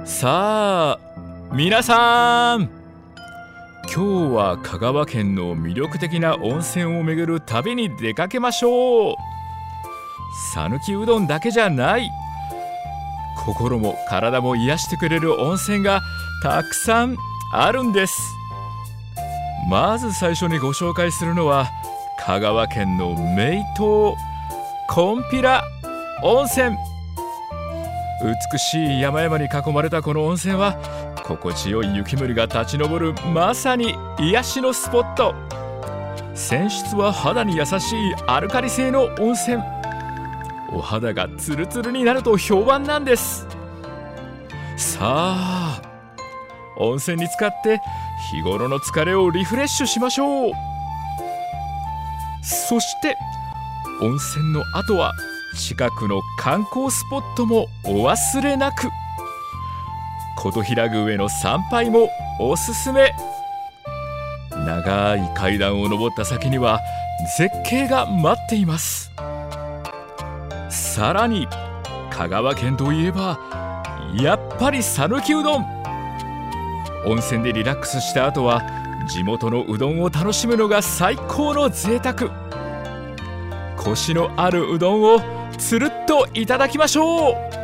さあ皆さん、今日は香川県の魅力的な温泉を巡る旅に出かけましょう。讃岐うどんだけじゃない、心も体も癒してくれる温泉がたくさんあるんです。まず最初にご紹介するのは香川県の名湯金毘羅温泉。美しい山々に囲まれたこの温泉は心地よい湯煙が立ち上るまさに癒しのスポット。泉質は肌に優しいアルカリ性の温泉。お肌がツルツルになると評判なんです。さあ温泉に浸かって日頃の疲れをリフレッシュしましょう。そして温泉の後は近くの観光スポットもお忘れなく。琴平宮への参拝もおすすめ。長い階段を上った先には絶景が待っています。さらに香川県といえばやっぱり讃岐うどん。温泉でリラックスした後は地元のうどんを楽しむのが最高の贅沢。コシのあるうどんをつるっといただきましょう。